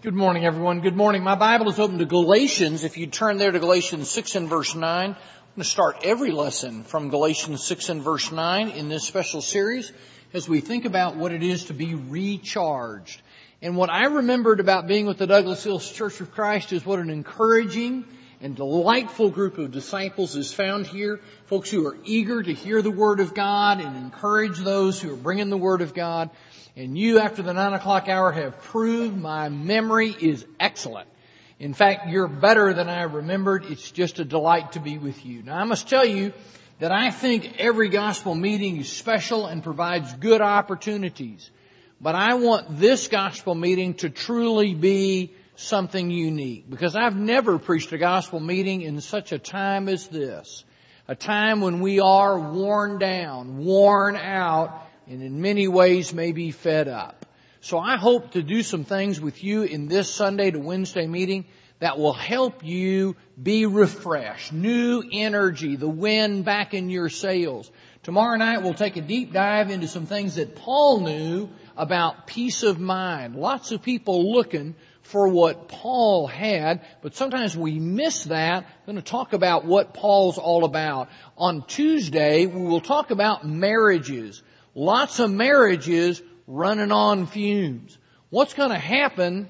Good morning, everyone. Good morning. My Bible is open to Galatians. If you turn there to Galatians 6 and verse 9, I'm going to start every lesson from Galatians 6 and verse 9 in this special series as we think about what it is to be recharged. And what I remembered about being with the Douglas Hills Church of Christ is what an encouraging and delightful group of disciples is found here. Folks who are eager to hear the Word of God and encourage those who are bringing the Word of God. And you, after the 9 o'clock hour, have proved my memory is excellent. In fact, you're better than I remembered. It's just a delight to be with you. Now, I must tell you that I think every gospel meeting is special and provides good opportunities. But I want this gospel meeting to truly be something unique, because I've never preached a gospel meeting in such a time as this. A time when we are worn down, worn out, and in many ways may be fed up. So I hope to do some things with you in this Sunday to Wednesday meeting that will help you be refreshed, new energy, the wind back in your sails. Tomorrow night we'll take a deep dive into some things that Paul knew about peace of mind. Lots of people looking for what Paul had, but sometimes we miss that. I'm going to talk about what Paul's all about. On Tuesday we will talk about marriages. Lots of marriages running on fumes. What's going to happen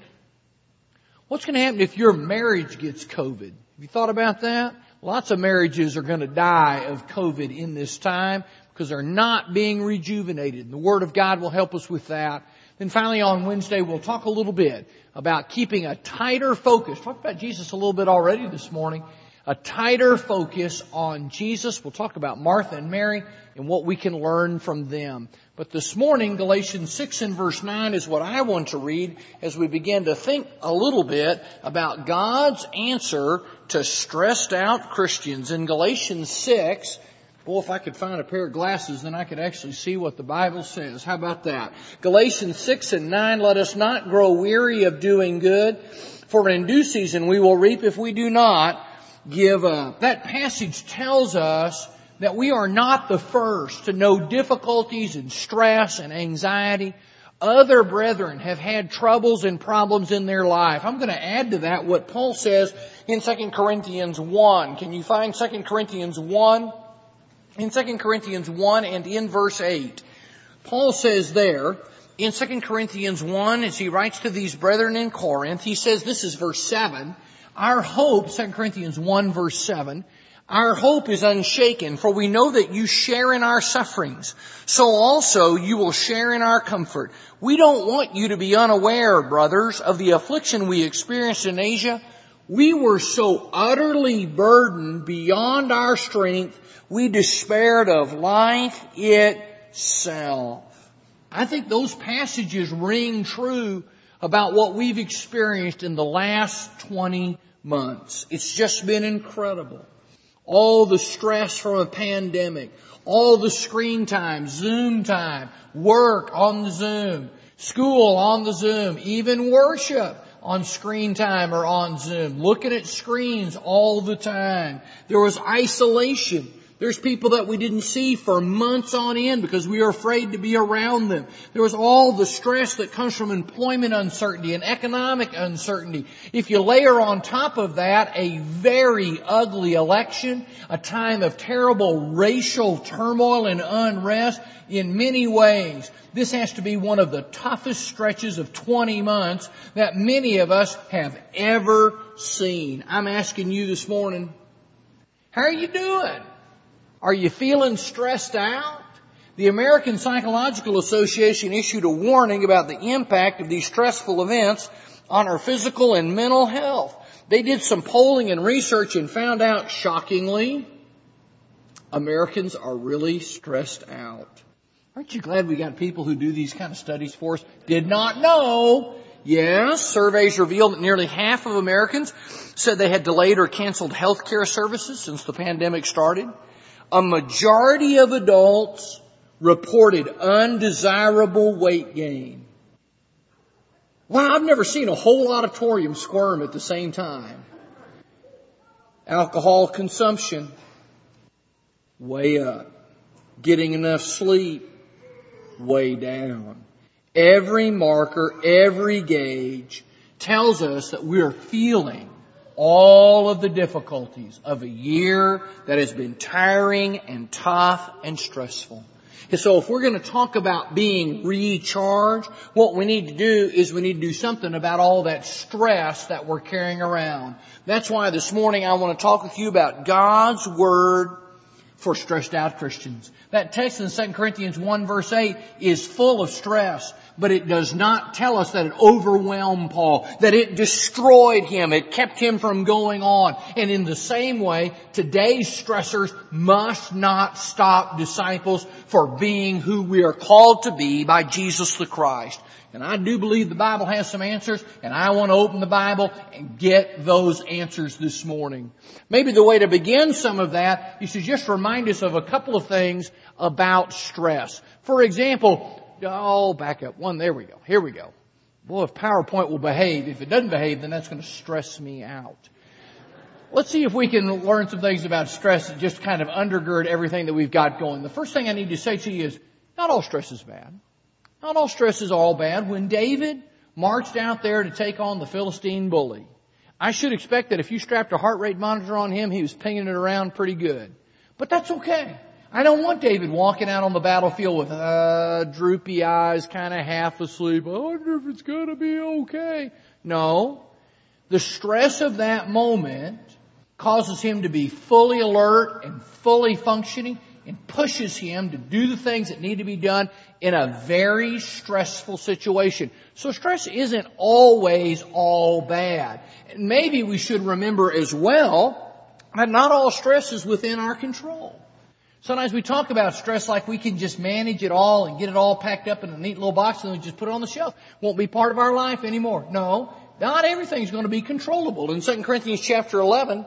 if your marriage gets COVID? Have you thought about that? Lots of marriages are going to die of COVID in this time because they're not being rejuvenated. And the Word of God will help us with that. Then finally on Wednesday we'll talk a little bit about keeping a tighter focus. Talked about Jesus a little bit already this morning. A tighter focus on Jesus. We'll talk about Martha and Mary and what we can learn from them. But this morning, Galatians 6 and verse 9 is what I want to read as we begin to think a little bit about God's answer to stressed out Christians. In Galatians 6, well, if I could find a pair of glasses, then I could actually see what the Bible says. How about that? Galatians 6 and 9, let us not grow weary of doing good, for in due season we will reap if we do not give up. That passage tells us that we are not the first to know difficulties and stress and anxiety. Other brethren have had troubles and problems in their life. I'm going to add to that what Paul says in 2 Corinthians 1. Can you find 2 Corinthians 1? In 2 Corinthians 1 and in verse 8, Paul says there, in 2 Corinthians 1, as he writes to these brethren in Corinth, he says, this is verse 7, our hope, 2 Corinthians 1 verse 7, our hope is unshaken, for we know that you share in our sufferings. So also you will share in our comfort. We don't want you to be unaware, brothers, of the affliction we experienced in Asia. We were so utterly burdened beyond our strength, we despaired of life itself. I think those passages ring true about what we've experienced in the last 20 months. It's just been incredible. All the stress from a pandemic, all the screen time, Zoom time, work on the Zoom, school on the Zoom, even worship on screen time or on Zoom, looking at screens all the time. There was isolation. There's people that we didn't see for months on end because we were afraid to be around them. There was all the stress that comes from employment uncertainty and economic uncertainty. If you layer on top of that a very ugly election, a time of terrible racial turmoil and unrest, in many ways, this has to be one of the toughest stretches of 20 months that many of us have ever seen. I'm asking you this morning, how are you doing? Are you feeling stressed out? The American Psychological Association issued a warning about the impact of these stressful events on our physical and mental health. They did some polling and research and found out, shockingly, Americans are really stressed out. Aren't you glad we got people who do these kind of studies for us? Did not know. Yes, surveys revealed that nearly half of Americans said they had delayed or canceled health care services since the pandemic started. A majority of adults reported undesirable weight gain. Wow, I've never seen a whole auditorium squirm at the same time. Alcohol consumption, way up. Getting enough sleep, way down. Every marker, every gauge tells us that we are feeling all of the difficulties of a year that has been tiring and tough and stressful. And so if we're going to talk about being recharged, what we need to do is we need to do something about all that stress that we're carrying around. That's why this morning I want to talk with you about God's Word for stressed out Christians. That text in 2 Corinthians 1 verse 8 is full of stress, but it does not tell us that it overwhelmed Paul, that it destroyed him, it kept him from going on. And in the same way, today's stressors must not stop disciples for being who we are called to be by Jesus the Christ. And I do believe the Bible has some answers, and I want to open the Bible and get those answers this morning. Maybe the way to begin some of that is to just remind us of a couple of things about stress. For example, back up one. There we go. Here we go. Boy, if PowerPoint will behave. If it doesn't behave, then that's going to stress me out. Let's see if we can learn some things about stress that just kind of undergird everything that we've got going. The first thing I need to say to you is, not all stress is bad. Not all stress is all bad. When David marched out there to take on the Philistine bully, I should expect that if you strapped a heart rate monitor on him, he was pinging it around pretty good. But that's okay. I don't want David walking out on the battlefield with droopy eyes, kind of half asleep. I wonder if it's going to be okay. No. The stress of that moment causes him to be fully alert and fully functioning and pushes him to do the things that need to be done in a very stressful situation. So stress isn't always all bad. And maybe we should remember as well that not all stress is within our control. Sometimes we talk about stress like we can just manage it all and get it all packed up in a neat little box and then we just put it on the shelf. Won't be part of our life anymore. No, not everything's going to be controllable. In 2 Corinthians chapter 11,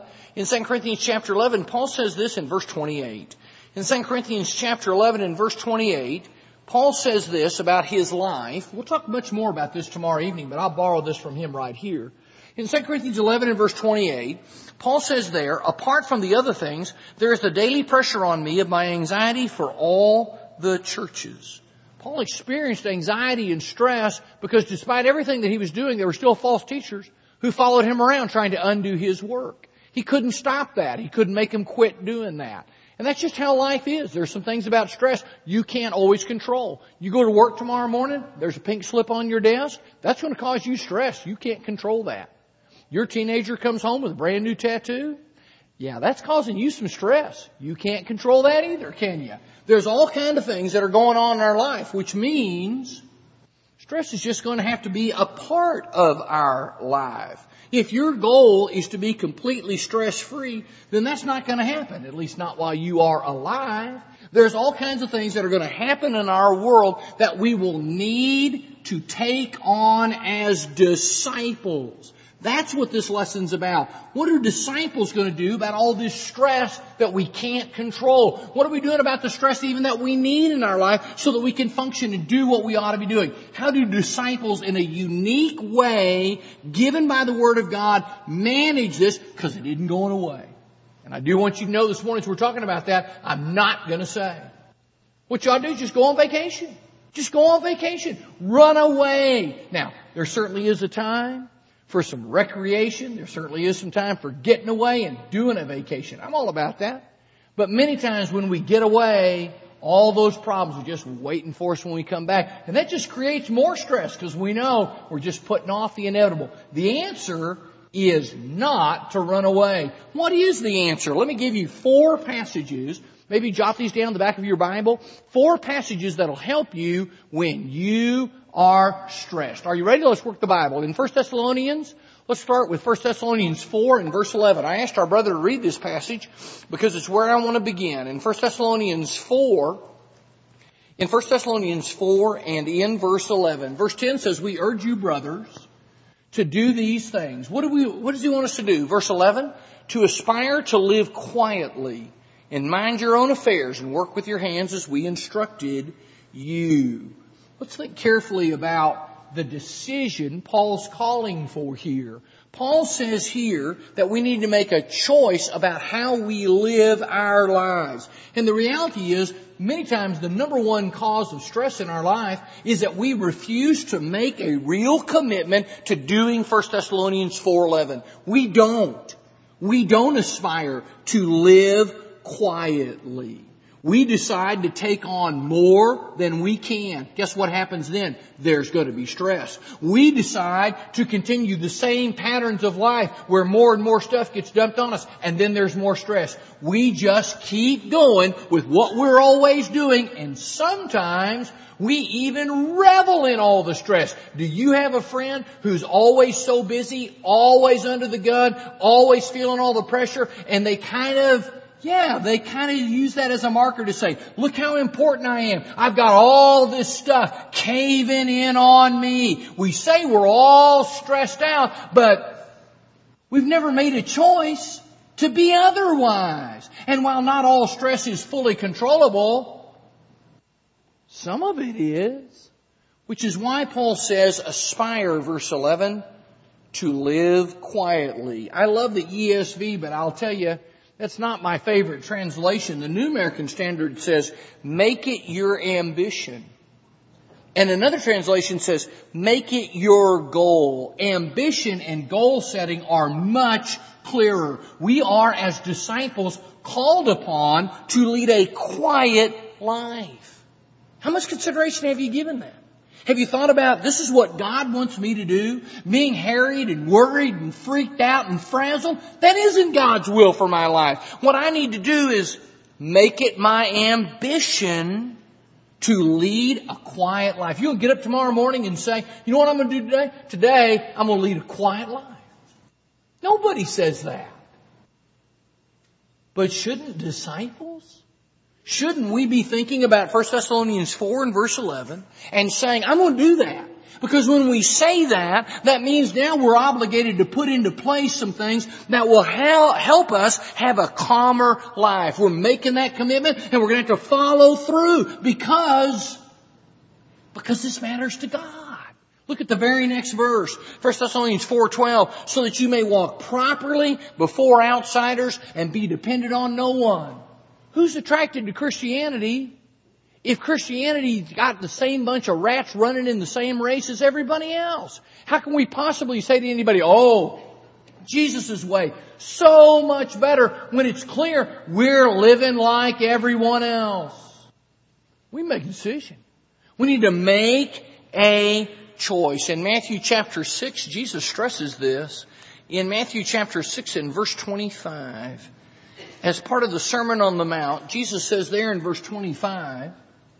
Paul says this in verse 28. In 2 Corinthians chapter 11 and verse 28, Paul says this about his life. We'll talk much more about this tomorrow evening, but I'll borrow this from him right here. In 2 Corinthians 11 and verse 28, Paul says there, apart from the other things, there is the daily pressure on me of my anxiety for all the churches. Paul experienced anxiety and stress because despite everything that he was doing, there were still false teachers who followed him around trying to undo his work. He couldn't stop that. He couldn't make him quit doing that. And that's just how life is. There's some things about stress you can't always control. You go to work tomorrow morning, there's a pink slip on your desk. That's going to cause you stress. You can't control that. Your teenager comes home with a brand new tattoo. Yeah, that's causing you some stress. You can't control that either, can you? There's all kinds of things that are going on in our life, which means stress is just going to have to be a part of our life. If your goal is to be completely stress-free, then that's not going to happen, at least not while you are alive. There's all kinds of things that are going to happen in our world that we will need to take on as disciples. That's what this lesson's about. What are disciples going to do about all this stress that we can't control? What are we doing about the stress even that we need in our life so that we can function and do what we ought to be doing? How do disciples in a unique way, given by the Word of God, manage this? Because it isn't going away. And I do want you to know this morning as we're talking about that, I'm not going to say. What you ought to do is just go on vacation. Just go on vacation. Run away. Now, there certainly is a time for some recreation. There certainly is some time for getting away and doing a vacation. I'm all about that. But many times when we get away, all those problems are just waiting for us when we come back. And that just creates more stress because we know we're just putting off the inevitable. The answer is not to run away. What is the answer? Let me give you 4 passages. Maybe jot these down in the back of your Bible. 4 passages that'll help you when you are stressed. Are you ready? Let's work the Bible. In 1 Thessalonians, let's start with 1 Thessalonians 4 and verse 11. I asked our brother to read this passage because it's where I want to begin. In 1 Thessalonians 4 and in verse 11. Verse 10 says, we urge you, brothers, to do these things. What does he want us to do? Verse 11, to aspire to live quietly and mind your own affairs and work with your hands as we instructed you. Let's think carefully about the decision Paul's calling for here. Paul says here that we need to make a choice about how we live our lives. And the reality is, many times the number one cause of stress in our life is that we refuse to make a real commitment to doing 1 Thessalonians 4:11. We don't. We don't aspire to live quietly. We decide to take on more than we can. Guess what happens then? There's going to be stress. We decide to continue the same patterns of life where more and more stuff gets dumped on us, and then there's more stress. We just keep going with what we're always doing, and sometimes we even revel in all the stress. Do you have a friend who's always so busy, always under the gun, always feeling all the pressure, and they kind of use that as a marker to say, look how important I am. I've got all this stuff caving in on me. We say we're all stressed out, but we've never made a choice to be otherwise. And while not all stress is fully controllable, some of it is. Which is why Paul says, aspire, verse 11, to live quietly. I love the ESV, but I'll tell you, that's not my favorite translation. The New American Standard says, make it your ambition. And another translation says, make it your goal. Ambition and goal setting are much clearer. We are, as disciples, called upon to lead a quiet life. How much consideration have you given that? Have you thought about, this is what God wants me to do? Being harried and worried and freaked out and frazzled? That isn't God's will for my life. What I need to do is make it my ambition to lead a quiet life. You'll get up tomorrow morning and say, you know what I'm going to do today? Today, I'm going to lead a quiet life. Nobody says that. But shouldn't disciples? Shouldn't we be thinking about 1 Thessalonians 4 and verse 11 and saying, I'm going to do that? Because when we say that, that means now we're obligated to put into place some things that will help us have a calmer life. We're making that commitment and we're going to have to follow through because this matters to God. Look at the very next verse, 1 Thessalonians 4:12, so that you may walk properly before outsiders and be dependent on no one. Who's attracted to Christianity if Christianity's got the same bunch of rats running in the same race as everybody else? How can we possibly say to anybody, oh, Jesus' way, so much better, when it's clear we're living like everyone else? We make a decision. We need to make a choice. In Matthew chapter 6, Jesus stresses this. In Matthew chapter 6 and verse 25, as part of the Sermon on the Mount, Jesus says there in verse 25,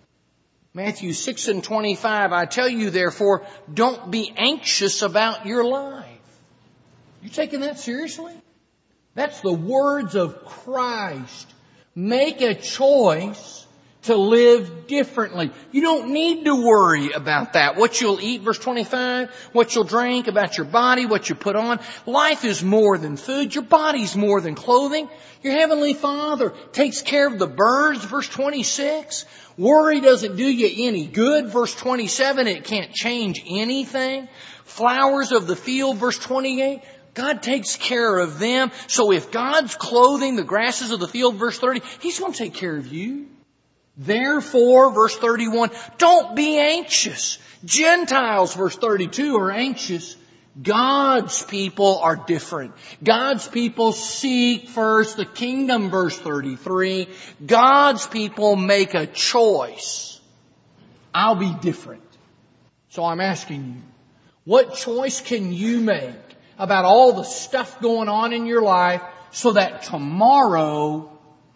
Matthew 6 and 25, I tell you therefore, don't be anxious about your life. You taking that seriously? That's the words of Christ. Make a choice to live differently. You don't need to worry about that. What you'll eat, verse 25, what you'll drink, about your body, what you put on. Life is more than food. Your body's more than clothing. Your Heavenly Father takes care of the birds, verse 26. Worry doesn't do you any good, verse 27. It can't change anything. Flowers of the field, verse 28. God takes care of them. So if God's clothing the grasses of the field, verse 30, He's going to take care of you. Therefore, verse 31, don't be anxious. Gentiles, verse 32, are anxious. God's people are different. God's people seek first the kingdom, verse 33. God's people make a choice. I'll be different. So I'm asking you, what choice can you make about all the stuff going on in your life so that tomorrow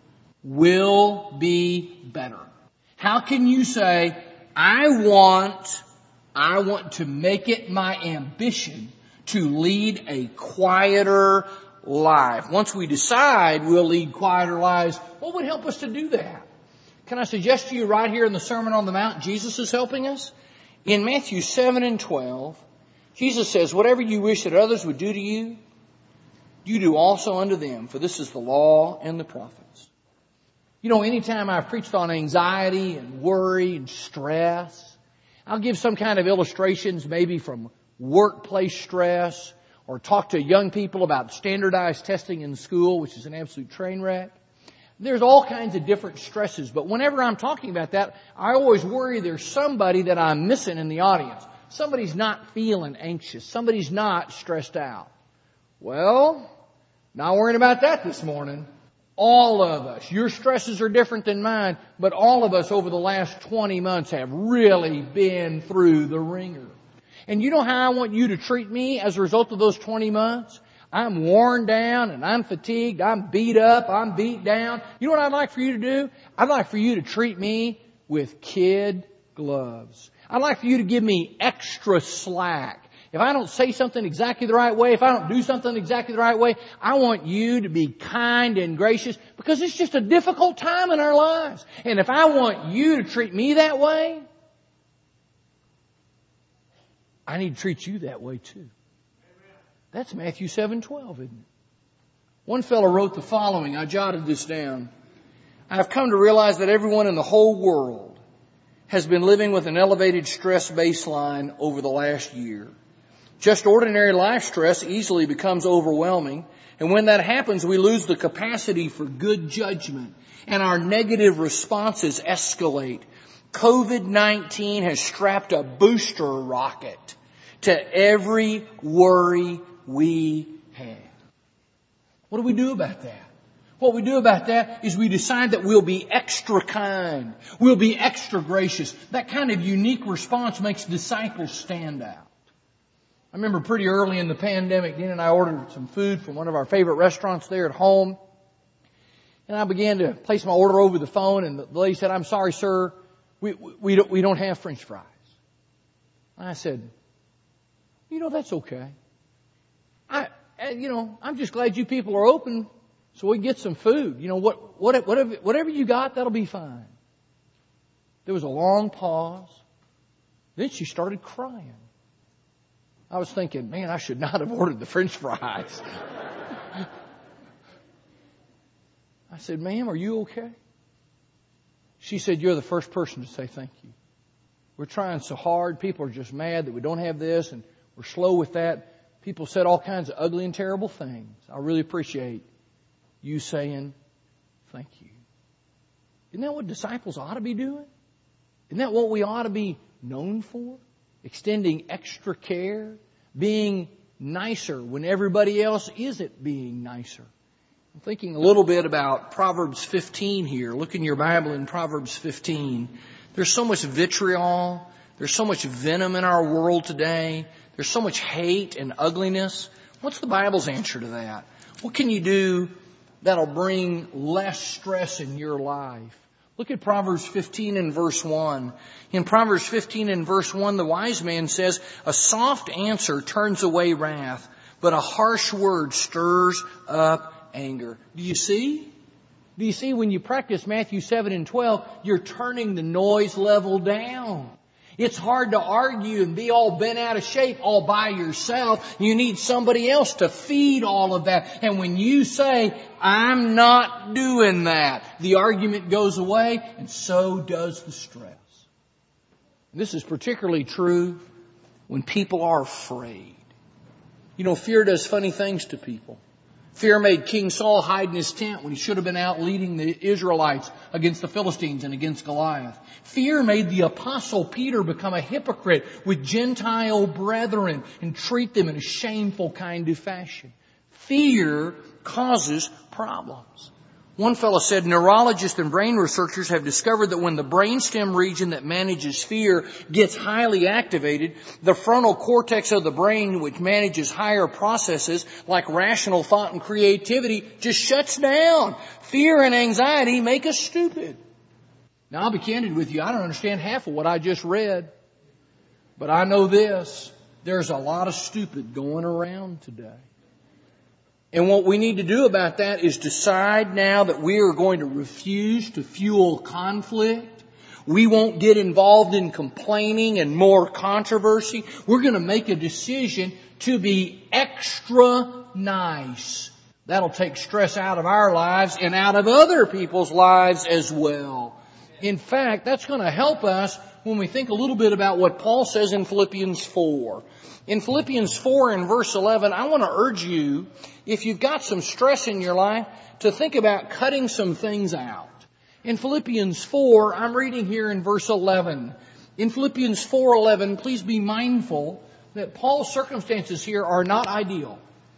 will be better? How can you say, I want to make it my ambition to lead a quieter life? Once we decide we'll lead quieter lives, what would help us to do that? Can I suggest to you right here in the Sermon on the Mount, Jesus is helping us? In Matthew 7 and 12, Jesus says, whatever you wish that others would do to you, you do also unto them, for this is the law and the prophets. You know, anytime I've preached on anxiety and worry and stress, I'll give some kind of illustrations maybe from workplace stress or talk to young people about standardized testing in school, which is an absolute train wreck. There's all kinds of different stresses, but whenever I'm talking about that, I always worry there's somebody that I'm missing in the audience. Somebody's not feeling anxious. Somebody's not stressed out. Well, not worrying about that this morning. All of us, your stresses are different than mine, but all of us over the last 20 months have really been through the ringer. And you know how I want you to treat me as a result of those 20 months? I'm worn down and I'm fatigued. I'm beat up. I'm beat down. You know what I'd like for you to do? I'd like for you to treat me with kid gloves. I'd like for you to give me extra slack. If I don't say something exactly the right way, if I don't do something exactly the right way, I want you to be kind and gracious because it's just a difficult time in our lives. And if I want you to treat me that way, I need to treat you that way too. That's Matthew 7:12, isn't it? One fellow wrote the following. I jotted this down. I've come to realize that everyone in the whole world has been living with an elevated stress baseline over the last year. Just ordinary life stress easily becomes overwhelming. And when that happens, we lose the capacity for good judgment. And our negative responses escalate. COVID-19 has strapped a booster rocket to every worry we have. What do we do about that? What we do about that is we decide that we'll be extra kind. We'll be extra gracious. That kind of unique response makes disciples stand out. I remember pretty early in the pandemic, Dean and I ordered some food from one of our favorite restaurants there at home. And I began to place my order over the phone, and the lady said, "I'm sorry, sir, we don't have French fries." And I said, "That's okay. I'm just glad you people are open so we can get some food. Whatever you got, that'll be fine." There was a long pause. Then she started crying. I was thinking, man, I should not have ordered the French fries. I said, "Ma'am, are you okay?" She said, "You're the first person to say thank you. We're trying so hard. People are just mad that we don't have this, and we're slow with that. People said all kinds of ugly and terrible things. I really appreciate you saying thank you." Isn't that what disciples ought to be doing? Isn't that what we ought to be known for? Extending extra care, being nicer when everybody else isn't being nicer. I'm thinking a little bit about Proverbs 15 here. Look in your Bible in Proverbs 15. There's so much vitriol. There's so much venom in our world today. There's so much hate and ugliness. What's the Bible's answer to that? What can you do that'll bring less stress in your life? Look at Proverbs 15 and verse 1. In Proverbs 15 and verse 1, the wise man says, "A soft answer turns away wrath, but a harsh word stirs up anger." Do you see? Do you see when you practice Matthew 7 and 12, you're turning the noise level down. It's hard to argue and be all bent out of shape all by yourself. You need somebody else to feed all of that. And when you say, "I'm not doing that," the argument goes away, and so does the stress. This is particularly true when people are afraid. Fear does funny things to people. Fear made King Saul hide in his tent when he should have been out leading the Israelites against the Philistines and against Goliath. Fear made the Apostle Peter become a hypocrite with Gentile brethren and treat them in a shameful kind of fashion. Fear causes problems. One fellow said, neurologists and brain researchers have discovered that when the brainstem region that manages fear gets highly activated, the frontal cortex of the brain, which manages higher processes like rational thought and creativity, just shuts down. Fear and anxiety make us stupid. Now, I'll be candid with you. I don't understand half of what I just read. But I know this. There's a lot of stupid going around today. And what we need to do about that is decide now that we are going to refuse to fuel conflict. We won't get involved in complaining and more controversy. We're going to make a decision to be extra nice. That'll take stress out of our lives and out of other people's lives as well. In fact, that's going to help us when we think a little bit about what Paul says in Philippians 4. In Philippians 4 and verse 11, I want to urge you, if you've got some stress in your life, to think about cutting some things out. In Philippians 4, I'm reading here in verse 11. In Philippians 4:11, please be mindful that Paul's circumstances here are not ideal.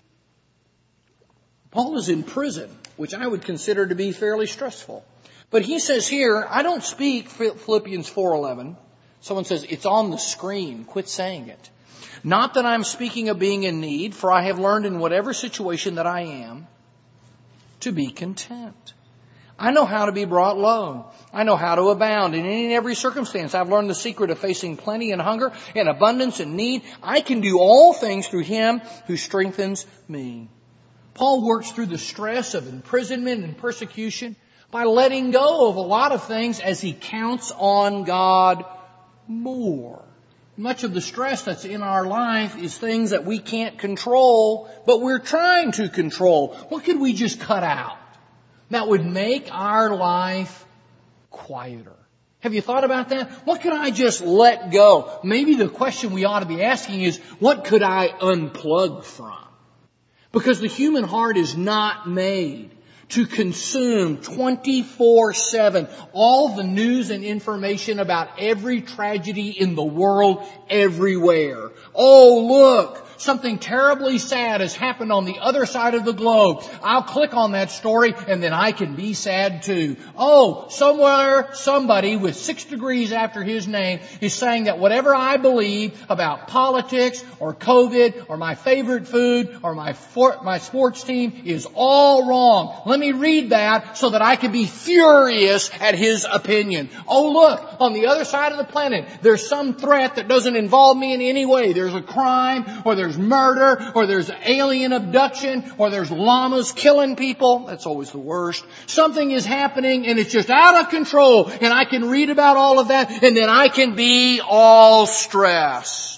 Paul is in prison, which I would consider to be fairly stressful. But he says here, I don't speak Philippians 4:11. Someone says, it's on the screen. Quit saying it. Not that I'm speaking of being in need, for I have learned in whatever situation that I am to be content. I know how to be brought low. I know how to abound. In any and every circumstance, I've learned the secret of facing plenty and hunger and abundance and need. I can do all things through Him who strengthens me. Paul works through the stress of imprisonment and persecution by letting go of a lot of things as he counts on God more. Much of the stress that's in our life is things that we can't control, but we're trying to control. What could we just cut out that would make our life quieter? Have you thought about that? What could I just let go? Maybe the question we ought to be asking is, what could I unplug from? Because the human heart is not made to consume 24/7 all the news and information about every tragedy in the world everywhere. Oh, look, something terribly sad has happened on the other side of the globe. I'll click on that story and then I can be sad too. Oh, somewhere, somebody with 6 degrees after his name is saying that whatever I believe about politics or COVID or my favorite food or my sports team is all wrong. Let me read that so that I can be furious at his opinion. Oh, look, on the other side of the planet, there's some threat that doesn't involve me in any way. There's a crime, or there's murder, or there's alien abduction, or there's llamas killing people. That's always the worst. Something is happening and it's just out of control, and I can read about all of that, and then I can be all stressed.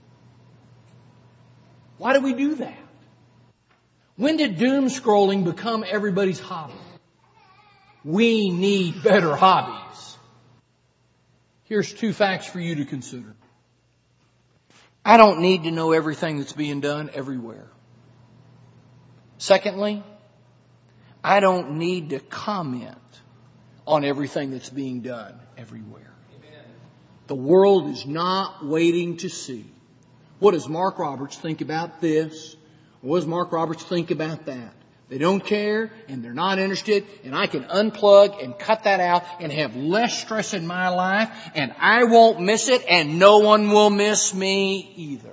Why do we do that? When did doom scrolling become everybody's hobby? We need better hobbies. Here's 2 facts for you to consider. I don't need to know everything that's being done everywhere. Secondly, I don't need to comment on everything that's being done everywhere. The world is not waiting to see. What does Mark Roberts think about this? What does Mark Roberts think about that? They don't care and they're not interested, and I can unplug and cut that out and have less stress in my life, and I won't miss it and no one will miss me either.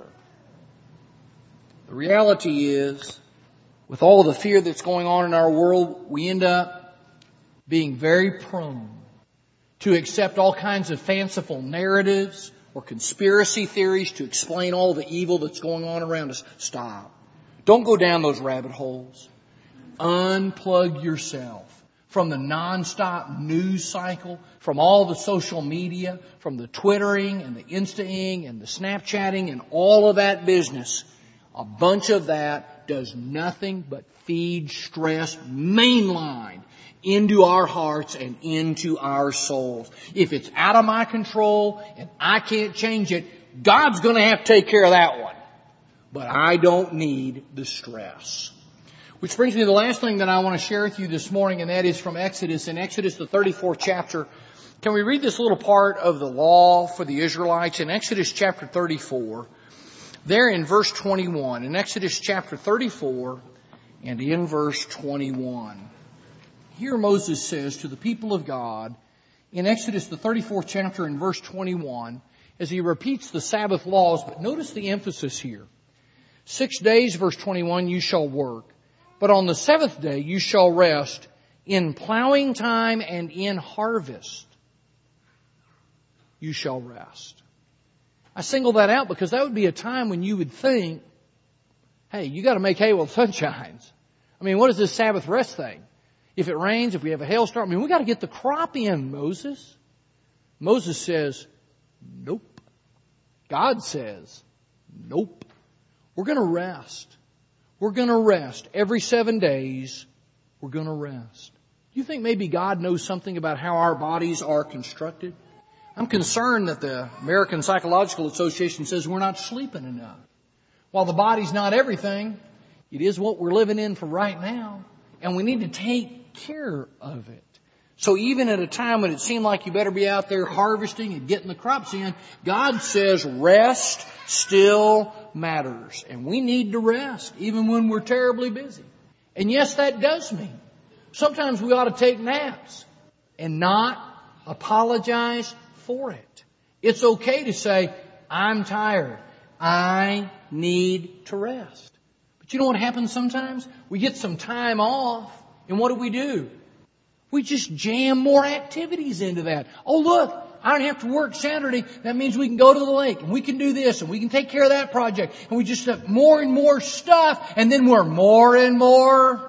The reality is, with all the fear that's going on in our world, we end up being very prone to accept all kinds of fanciful narratives or conspiracy theories to explain all the evil that's going on around us. Stop. Don't go down those rabbit holes. Unplug yourself from the nonstop news cycle, from all the social media, from the Twittering and the Insta-ing and the Snapchatting and all of that business. A bunch of that does nothing but feed stress mainline into our hearts and into our souls. If it's out of my control and I can't change it, God's going to have to take care of that one. But I don't need the stress. Which brings me to the last thing that I want to share with you this morning, and that is from Exodus. In Exodus, the 34th chapter, can we read this little part of the law for the Israelites? In Exodus chapter 34, there in verse 21. In Exodus chapter 34 and in verse 21. Here Moses says to the people of God, in Exodus, the 34th chapter in verse 21, as he repeats the Sabbath laws, but notice the emphasis here. 6 days, verse 21, you shall work, but on the 7th day you shall rest in plowing time and in harvest. You shall rest. I single that out because that would be a time when you would think, hey, you got to make hay while the sun shines. I mean, what is this Sabbath rest thing? If it rains, if we have a hailstorm, I mean, we got to get the crop in, Moses. Moses says, nope. God says, nope. We're going to rest. We're going to rest. Every 7 days, we're going to rest. Do you think maybe God knows something about how our bodies are constructed? I'm concerned that the American Psychological Association says we're not sleeping enough. While the body's not everything, it is what we're living in for right now. And we need to take care of it. So even at a time when it seemed like you better be out there harvesting and getting the crops in, God says rest still matters. And we need to rest even when we're terribly busy. And yes, that does mean sometimes we ought to take naps and not apologize for it. It's okay to say, I'm tired. I need to rest. But you know what happens sometimes? We get some time off, and what do? We just jam more activities into that. Oh, look, I don't have to work Saturday. That means we can go to the lake, and we can do this, and we can take care of that project. And we just have more and more stuff, and then we're more and more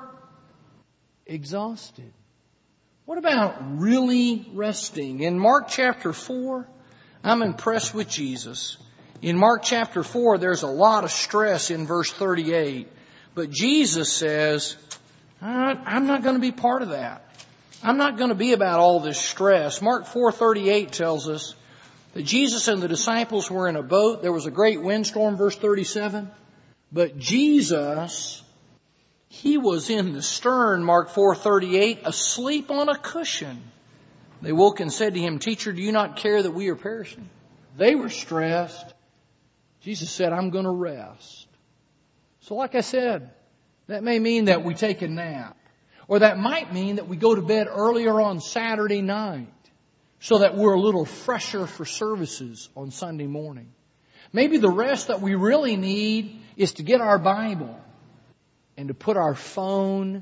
exhausted. What about really resting? In Mark chapter 4, I'm impressed with Jesus. In Mark chapter 4, there's a lot of stress in verse 38. But Jesus says, I'm not going to be part of that. I'm not going to be about all this stress. Mark 4:38 tells us that Jesus and the disciples were in a boat. There was a great windstorm, verse 37. But Jesus, He was in the stern, Mark 4:38, asleep on a cushion. They woke and said to Him, Teacher, do you not care that we are perishing? They were stressed. Jesus said, I'm going to rest. So like I said, that may mean that we take a nap. Or that might mean that we go to bed earlier on Saturday night so that we're a little fresher for services on Sunday morning. Maybe the rest that we really need is to get our Bible and to put our phone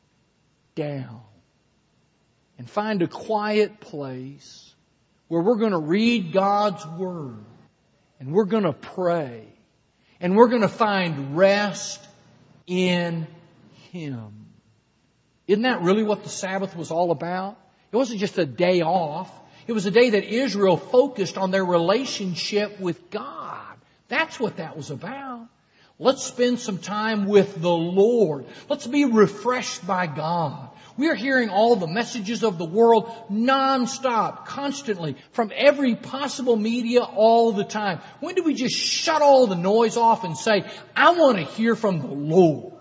down and find a quiet place where we're going to read God's Word and we're going to pray and we're going to find rest in Him. Isn't that really what the Sabbath was all about? It wasn't just a day off. It was a day that Israel focused on their relationship with God. That's what that was about. Let's spend some time with the Lord. Let's be refreshed by God. We are hearing all the messages of the world nonstop, constantly, from every possible media all the time. When do we just shut all the noise off and say, I want to hear from the Lord?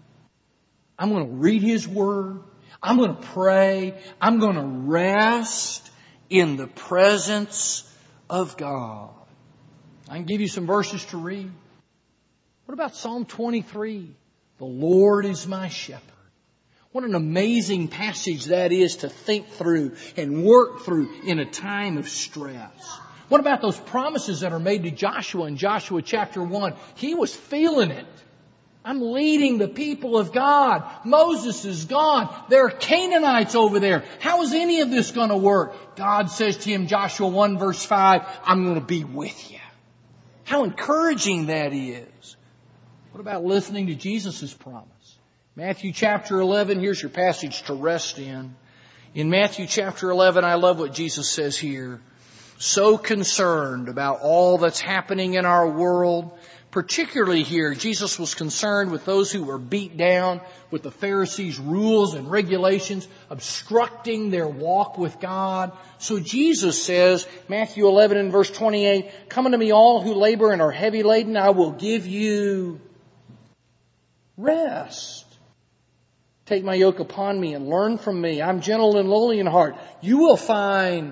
I'm going to read His Word. I'm going to pray. I'm going to rest in the presence of God. I can give you some verses to read. What about Psalm 23? The Lord is my shepherd. What an amazing passage that is to think through and work through in a time of stress. What about those promises that are made to Joshua in Joshua chapter 1? He was feeling it. I'm leading the people of God. Moses is gone. There are Canaanites over there. How is any of this going to work? God says to him, Joshua 1 verse 5, I'm going to be with you. How encouraging that is. What about listening to Jesus' promise? Matthew chapter 11, here's your passage to rest in. In Matthew chapter 11, I love what Jesus says here. So concerned about all that's happening in our world. Particularly here, Jesus was concerned with those who were beat down with the Pharisees' rules and regulations, obstructing their walk with God. So Jesus says, Matthew 11 and verse 28, Come unto me all who labor and are heavy laden, I will give you rest. Take my yoke upon me and learn from me. I'm gentle and lowly in heart. You will find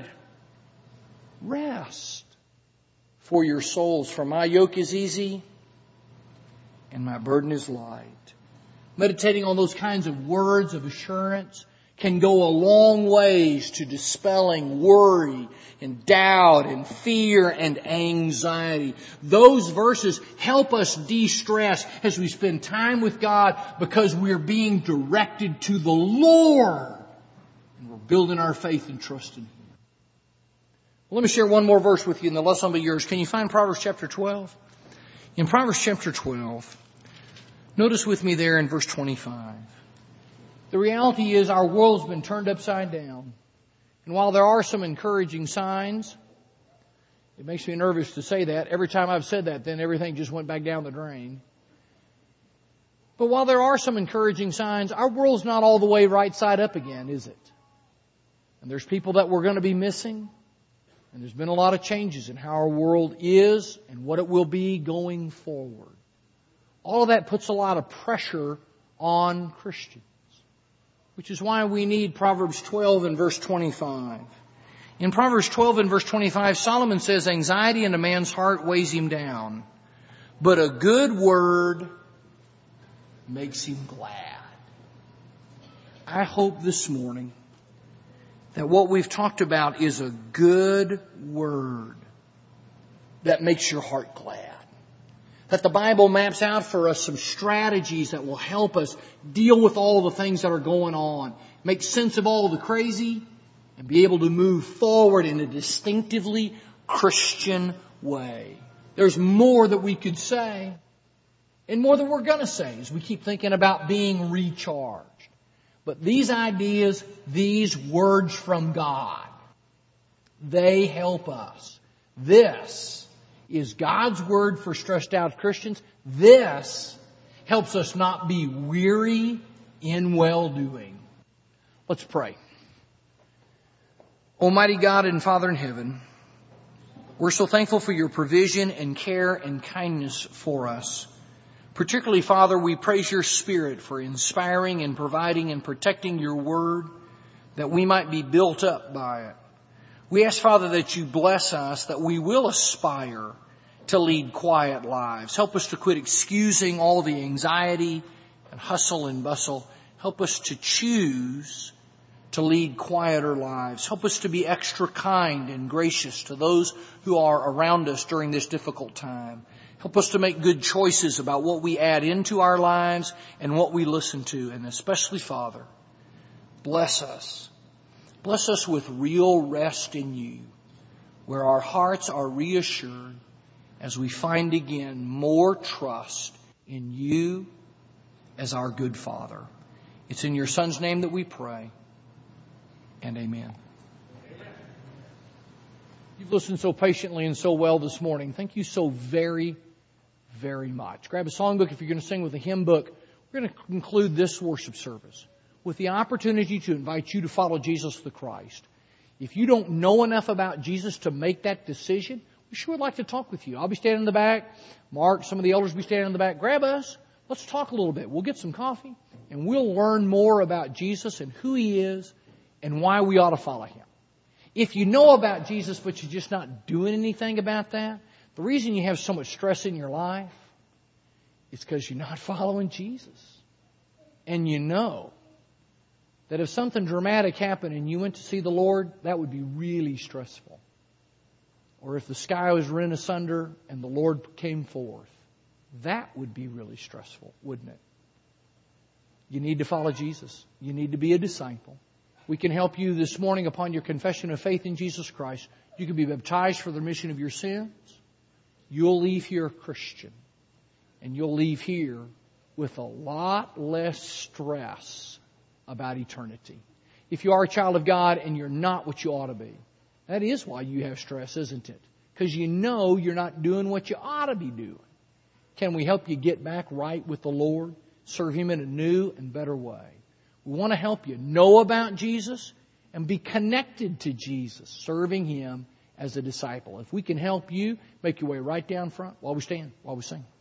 rest for your souls. For my yoke is easy and my burden is light. Meditating on those kinds of words of assurance can go a long ways to dispelling worry and doubt and fear and anxiety. Those verses help us de-stress as we spend time with God because we're being directed to the Lord and we're building our faith and trust in Him. Well, let me share one more verse with you and the lesson will be yours. Can you find Proverbs chapter 12? In Proverbs chapter 12, notice with me there in verse 25. The reality is our world's been turned upside down. And while there are some encouraging signs, it makes me nervous to say that. Every time I've said that, then everything just went back down the drain. But while there are some encouraging signs, our world's not all the way right side up again, is it? And there's people that we're going to be missing. And there's been a lot of changes in how our world is and what it will be going forward. All of that puts a lot of pressure on Christians, which is why we need Proverbs 12 and verse 25. In Proverbs 12 and verse 25, Solomon says, anxiety in a man's heart weighs him down, but a good word makes him glad. I hope this morning that what we've talked about is a good word that makes your heart glad. That the Bible maps out for us some strategies that will help us deal with all the things that are going on, make sense of all the crazy, and be able to move forward in a distinctively Christian way. There's more that we could say, and more that we're going to say as we keep thinking about being recharged. But these ideas, these words from God, they help us. This is God's word for stressed out Christians. This helps us not be weary in well-doing. Let's pray. Almighty God and Father in heaven, we're so thankful for your provision and care and kindness for us. Particularly, Father, we praise your Spirit for inspiring and providing and protecting your word that we might be built up by it. We ask, Father, that you bless us, that we will aspire to lead quiet lives. Help us to quit excusing all the anxiety and hustle and bustle. Help us to choose to lead quieter lives. Help us to be extra kind and gracious to those who are around us during this difficult time. Help us to make good choices about what we add into our lives and what we listen to. And especially, Father, bless us. Bless us with real rest in you, where our hearts are reassured as we find again more trust in you as our good Father. It's in your Son's name that we pray. And amen. You've listened so patiently and so well this morning. Thank you so very, very much. Grab a songbook if you're going to sing with a hymn book. We're going to conclude this worship service with the opportunity to invite you to follow Jesus the Christ. If you don't know enough about Jesus to make that decision, we sure would like to talk with you. I'll be standing in the back. Mark, some of the elders will be standing in the back. Grab us. Let's talk a little bit. We'll get some coffee and we'll learn more about Jesus and who He is and why we ought to follow Him. If you know about Jesus but you're just not doing anything about that, the reason you have so much stress in your life is because you're not following Jesus. And you know that if something dramatic happened and you went to see the Lord, that would be really stressful. Or if the sky was rent asunder and the Lord came forth, that would be really stressful, wouldn't it? You need to follow Jesus. You need to be a disciple. We can help you this morning upon your confession of faith in Jesus Christ. You can be baptized for the remission of your sins. You'll leave here a Christian. And you'll leave here with a lot less stress about eternity. If you are a child of God and you're not what you ought to be, that is why you have stress, isn't it? Because you know you're not doing what you ought to be doing. Can we help you get back right with the Lord? Serve Him in a new and better way. We want to help you know about Jesus and be connected to Jesus, serving Him as a disciple. If we can help you, make your way right down front while we stand, while we sing.